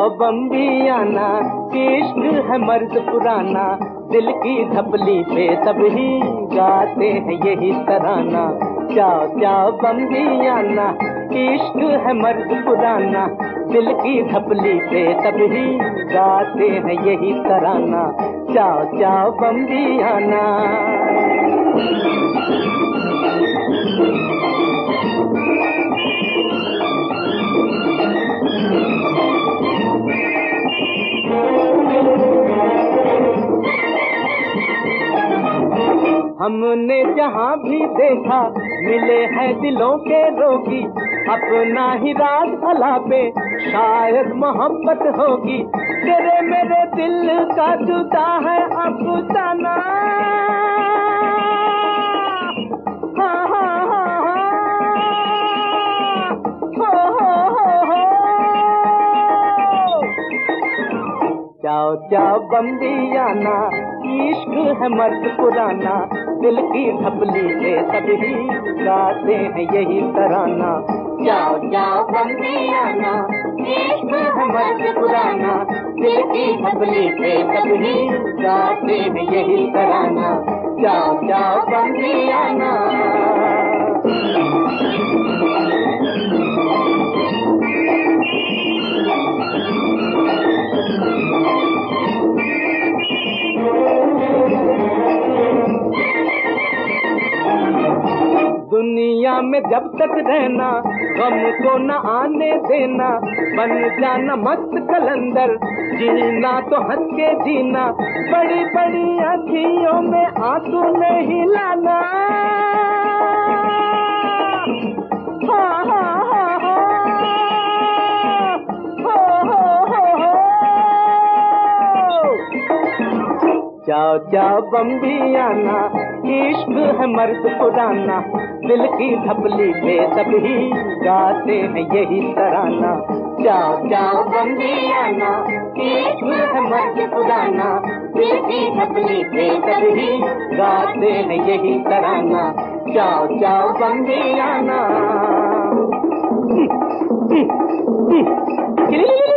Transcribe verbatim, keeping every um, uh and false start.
चाओ बम्बियाना, इश्क है मर्द पुराना, दिल की धपली पे सभी गाते हैं यही तराना। चाओ चाओ बम्बियाना, इश्क है मर्द पुराना, दिल की धपली पे सभी गाते हैं यही तराना। चाओ चाओ बम्बियाना। हमने जहाँ भी देखा मिले हैं दिलों के रोगी, अपना ही राज भला पे शायद मोहब्बत होगी। तेरे मेरे दिल का जुदा है अफसाना। हाँ हाँ हाँ हाँ, हो हो हो हो। चाओ चाओ बम्बियाना, इश्क है मर्द पुराना, दिल की धपली पे सभी गाते हैं यही तराना। चाओ चाओ बम्बियाना, इश्क है मर्द पुराना, दिल की धपली पे सभी गाते हैं यही तराना। चाओ चाओ बम्बियाना। दुनिया में जब तक रहना, गम को न आने देना, बन जाना मस्त कलंदर, जीना तो हंस के जीना, बड़ी बड़ी आँखियों में आंसू नहीं लाना। हाँ हाँ हाँ हाँ, हो हो हो हो। चाओ चाओ बम्बियाना, इश्क है मर्द पुराना, दिल की धपली पे सभी गाते हैं यही तराना। चाओ चाओ बम्बियाना, इश्क है मर्द पुराना, दिल की धपली पे सभी गाते हैं यही तराना। चाओ चाओ बम्बियाना।